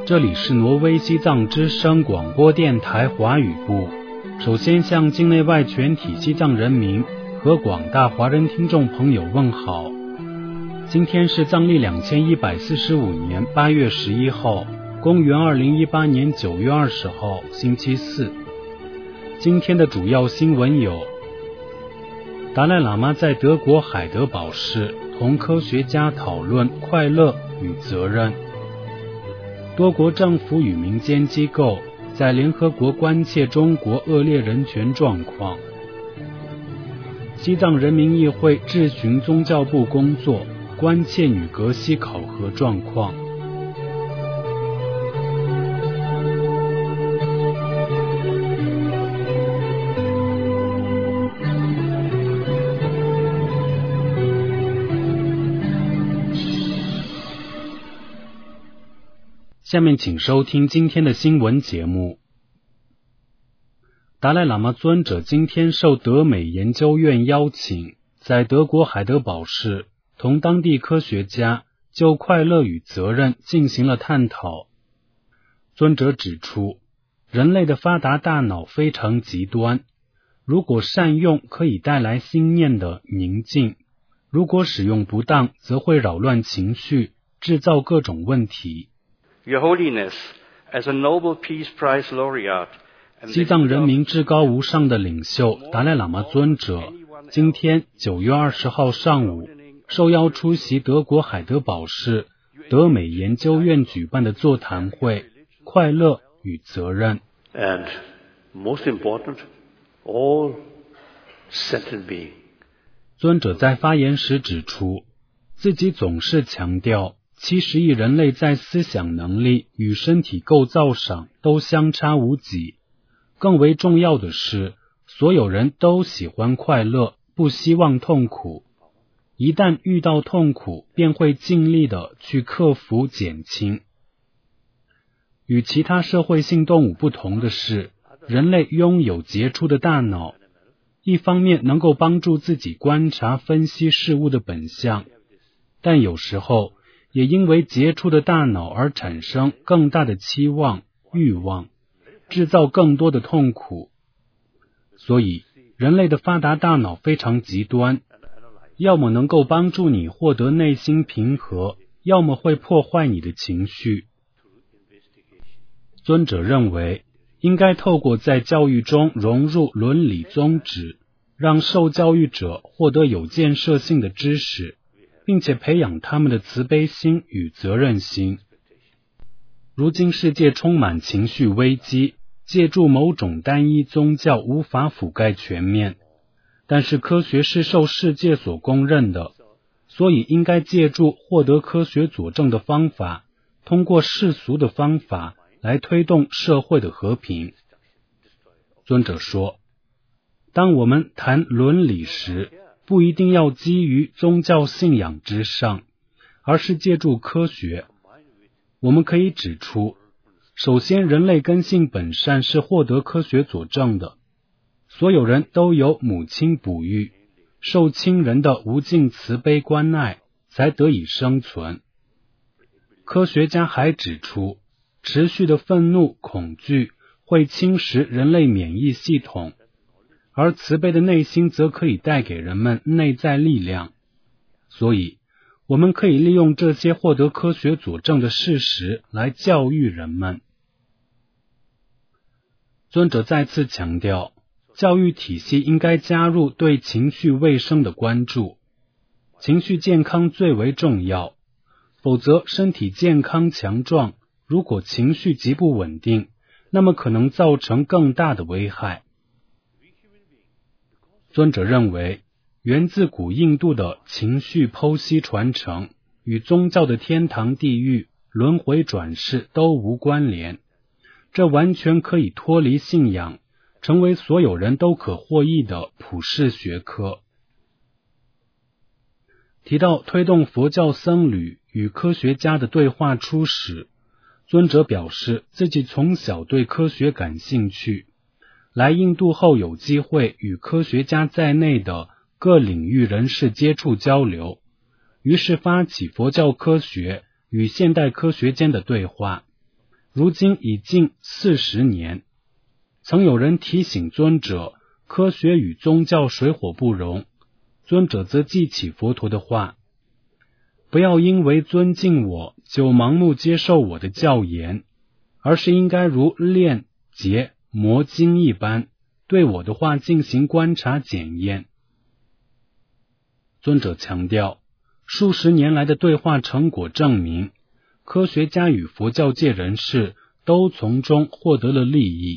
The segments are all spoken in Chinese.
这里是挪威西藏之声广播电台华语部。首先向境内外全体西藏人民和广大华人听众朋友问好。今天是藏历2145年8月11号，公元2018年9月20号，星期四。今天的主要新闻有：达赖喇嘛在德国海德堡市同科学家讨论快乐与责任；多国政府与民间机构在联合国关切中国恶劣人权状况；西藏人民议会质询宗教部工作，关切女格西考核状况。下面请收听今天的新闻节目。达赖喇嘛尊者今天受德美研究院邀请，在德国海德堡市同当地科学家就快乐与责任进行了探讨。尊者指出，人类的发达大脑非常极端，如果善用可以带来心念的宁静，如果使用不当则会扰乱情绪，制造各种问题。 Your Holiness, as a Nobel Peace Prize laureate, 西藏人民至高无上的领袖达赖喇嘛尊者今天9月20号上午受邀出席德国海德堡市德美研究院举办的座谈会，快乐与责任。 And most important, all sentient beings. 尊者在发言时指出，自己总是强调70亿人类在思想能力与身体构造上都相差无几，更为重要的是，所有人都喜欢快乐，不希望痛苦。一旦遇到痛苦，便会尽力的去克服减轻。与其他社会性动物不同的是，人类拥有杰出的大脑，一方面能够帮助自己观察分析事物的本相，但有时候也因为杰出的大脑而产生更大的期望、欲望，制造更多的痛苦。所以，人类的发达大脑非常极端，要么能够帮助你获得内心平和，要么会破坏你的情绪。尊者认为，应该透过在教育中融入伦理宗旨，让受教育者获得有建设性的知识，并且培养他们的慈悲心与责任心。如今世界充满情绪危机，借助某种单一宗教无法覆盖全面，但是科学是受世界所公认的，所以应该借助获得科学佐证的方法，通过世俗的方法来推动社会的和平。尊者说，当我们谈伦理时，不一定要基于宗教信仰之上，而是借助科学。我们可以指出，首先人类根性本善是获得科学佐证的，所有人都有母亲哺育，受亲人的无尽慈悲关爱，才得以生存。科学家还指出，持续的愤怒、恐惧会侵蚀人类免疫系统，而慈悲的内心则可以带给人们内在力量。所以，我们可以利用这些获得科学佐证的事实来教育人们。尊者再次强调，教育体系应该加入对情绪卫生的关注，情绪健康最为重要，否则身体健康强壮，如果情绪极不稳定，那么可能造成更大的危害。尊者认为，源自古印度的情绪剖析传承与宗教的天堂地狱、轮回转世都无关联，这完全可以脱离信仰，成为所有人都可获益的普世学科。提到推动佛教僧侣与科学家的对话初始，尊者表示自己从小对科学感兴趣，来印度后有机会与科学家在内的各领域人士接触交流，于是发起佛教科学与现代科学间的对话， 如今已近40年。曾有人提醒尊者，科学与宗教水火不容，尊者则记起佛陀的话，不要因为尊敬我就盲目接受我的教言，而是应该如炼、结、磨金一般，对我的话进行观察检验。尊者强调，数十年来的对话成果证明，科学家与佛教界人士都从中获得了利益。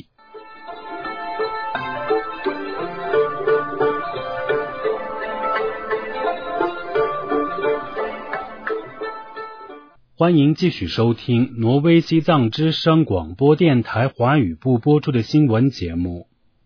欢迎继续收听挪威西藏之声广播电台华语部播出的新闻节目。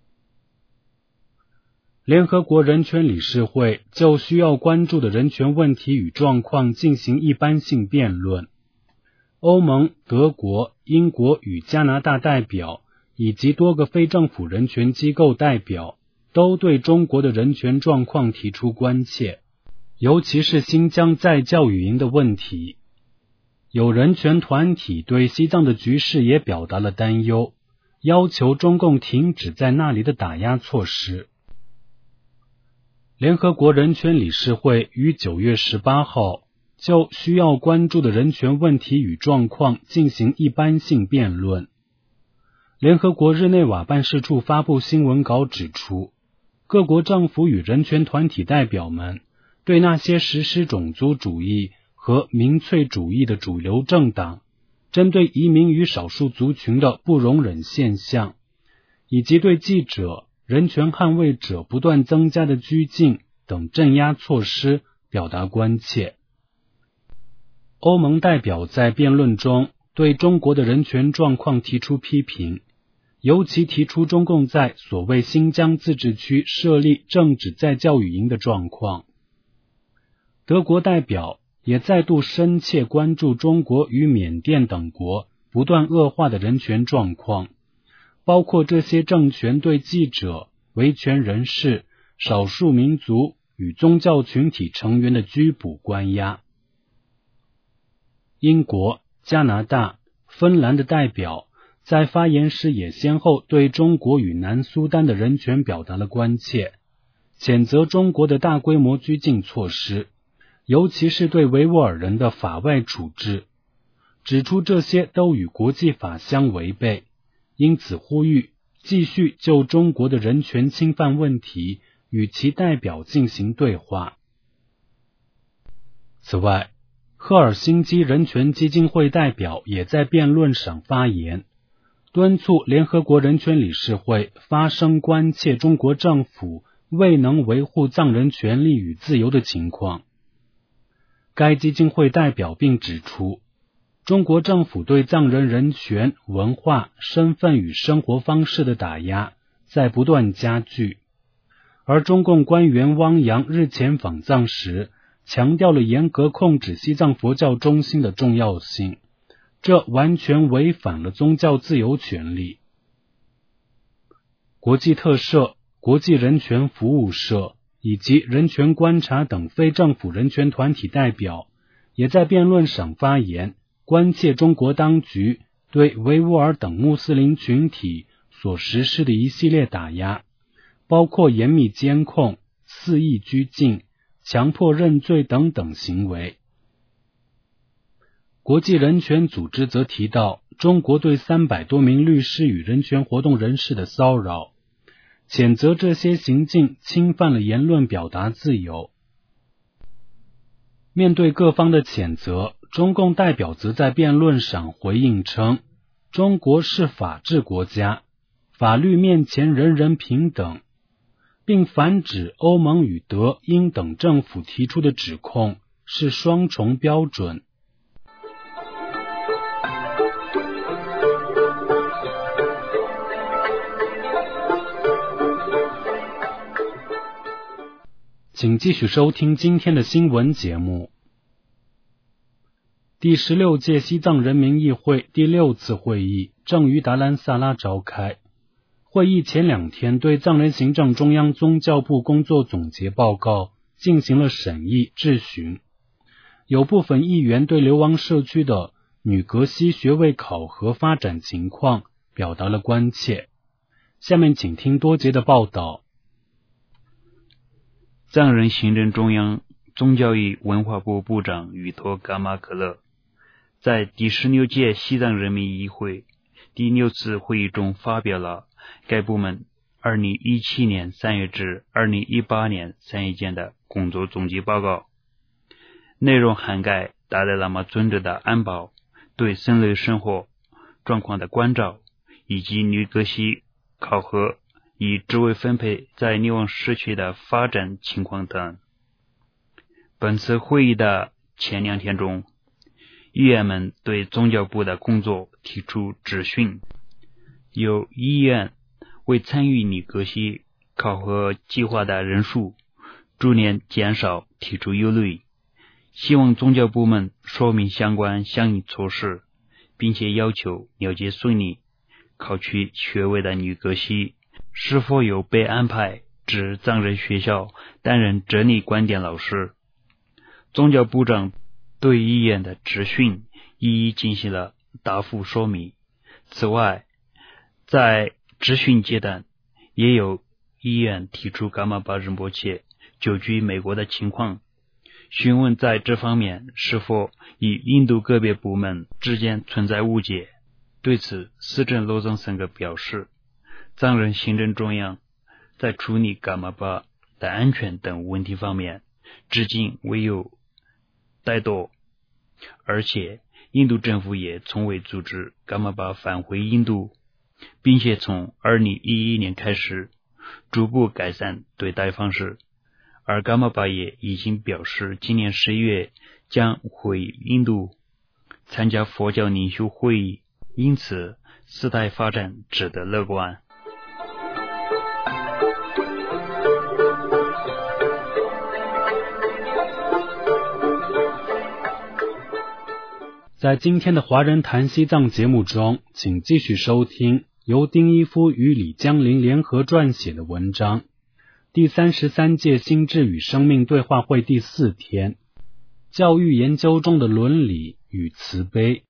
联合国人权理事会就需要关注的人权问题与状况进行一般性辩论。欧盟、德国、英国与加拿大代表以及多个非政府人权机构代表都对中国的人权状况提出关切，尤其是新疆在教育营的问题。有人权团体对西藏的局势也表达了担忧，要求中共停止在那里的打压措施。联合国人权理事会于9月18号就需要关注的人权问题与状况进行一般性辩论。联合国日内瓦办事处发布新闻稿指出，各国政府与人权团体代表们对那些实施种族主义和民粹主义的主流政党针对移民与少数族群的不容忍现象，以及对记者、人权捍卫者不断增加的拘禁等镇压措施表达关切。欧盟代表在辩论中对中国的人权状况提出批评，尤其提出中共在所谓新疆自治区设立政治再教育营的状况。德国代表也再度深切关注中国与缅甸等国不断恶化的人权状况，包括这些政权对记者、维权人士、少数民族与宗教群体成员的拘捕关押。英国、加拿大、芬兰的代表在发言时也先后对中国与南苏丹的人权表达了关切，谴责中国的大规模拘禁措施，尤其是对维吾尔人的法外处置，指出这些都与国际法相违背，因此呼吁继续就中国的人权侵犯问题与其代表进行对话。此外，赫尔辛基人权基金会代表也在辩论上发言，敦促联合国人权理事会发声关切中国政府未能维护藏人权利与自由的情况。该基金会代表并指出，中国政府对藏人人权、文化、身份与生活方式的打压在不断加剧，而中共官员汪洋日前访藏时强调了严格控制西藏佛教中心的重要性，这完全违反了宗教自由权利。国际特赦、国际人权服务社以及人权观察等非政府人权团体代表也在辩论上发言，关切中国当局对维吾尔等穆斯林群体所实施的一系列打压，包括严密监控、肆意拘禁、强迫认罪等等行为。国际人权组织则提到中国对300多名律师与人权活动人士的骚扰，谴责这些行径侵犯了言论表达自由。面对各方的谴责，中共代表则在辩论上回应称，中国是法治国家，法律面前人人平等，并反指欧盟与德、英等政府提出的指控是双重标准。请继续收听今天的新闻节目。第16届西藏人民议会第6次会议正于达兰萨拉召开。会议前2天对藏人行政中央宗教部工作总结报告进行了审议质询。有部分议员对流亡社区的女格西学位考核发展情况表达了关切。下面请听多杰的报道。 藏人行政中央宗教与文化部部长宇托伽玛克勒在第16届西藏人民议会第6次会议中发表了该部门2017年3月至2018年3月间的工作总结报告，内容涵盖达赖喇嘛尊者的安保、对僧侣生活状况的关照，以及女格西考核与职位分配在尼旺市区的发展情况等。本次会议的前2天中，议员们对宗教部的工作提出质询，有议员为参与女格西考核计划的人数逐年减少提出忧虑，希望宗教部门说明相应措施，并且要求了解顺利考取学位的女格西是否有被安排至藏人学校担任哲理观点老师。宗教部长对议员的质询一一进行了答复说明。此外，在质询阶段，也有议员提出噶玛巴仁波切久居美国的情况，询问在这方面是否与印度个别部门之间存在误解。对此，司政罗藏僧格表示，藏人行政中央在处理噶玛巴的安全等问题方面至今未有怠惰，而且印度政府也从未阻止噶玛巴返回印度，并且从2011年开始逐步改善对待方式，而噶玛巴也已经表示今年11月将回印度参加佛教领袖会议，因此事态发展值得乐观。 在今天的华人谈西藏节目中，请继续收听由丁一夫与李江林联合撰写的文章，第33届心智与生命对话会第4天，教育研究中的伦理与慈悲。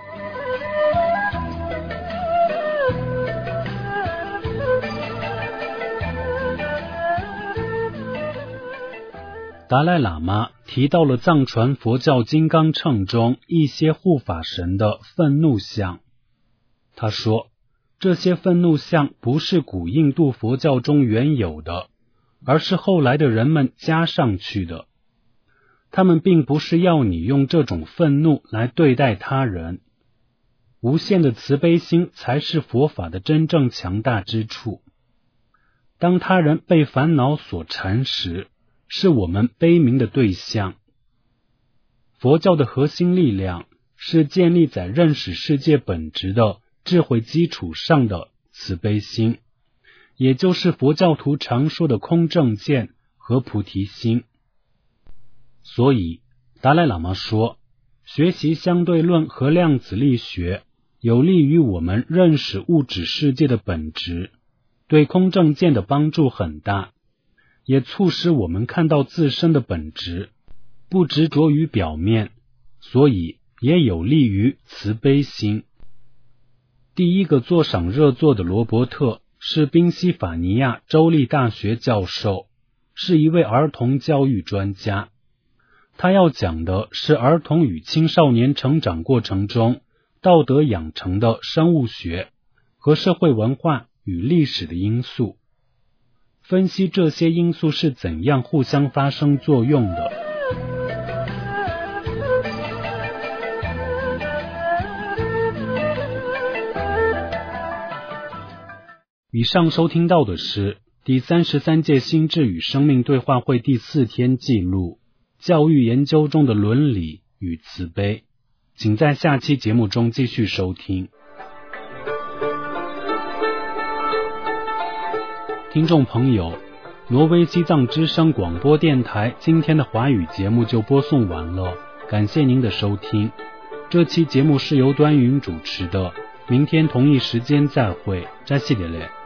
达赖喇嘛提到了藏传佛教金刚乘中一些护法神的愤怒相。他说，这些愤怒相不是古印度佛教中原有的，而是后来的人们加上去的。他们并不是要你用这种愤怒来对待他人。无限的慈悲心才是佛法的真正强大之处。当他人被烦恼所缠时，是我们悲悯的对象。佛教的核心力量是建立在认识世界本质的智慧基础上的慈悲心，也就是佛教徒常说的空正见和菩提心。所以，达赖喇嘛说，学习相对论和量子力学有利于我们认识物质世界的本质，对空正见的帮助很大，也促使我们看到自身的本质，不执着于表面，所以也有利于慈悲心。第一个坐赏热座的罗伯特是宾夕法尼亚州立大学教授，是一位儿童教育专家。他要讲的是儿童与青少年成长过程中道德养成的生物学和社会文化与历史的因素，分析这些因素是怎样互相发生作用的。以上收听到的是第33届心智与生命对话会第4天记录，教育研究中的伦理与慈悲。请在下期节目中继续收听。听众朋友，挪威西藏之声广播电台今天的华语节目就播送完了，感谢您的收听。这期节目是由端云主持的，明天同一时间再会，扎西连连。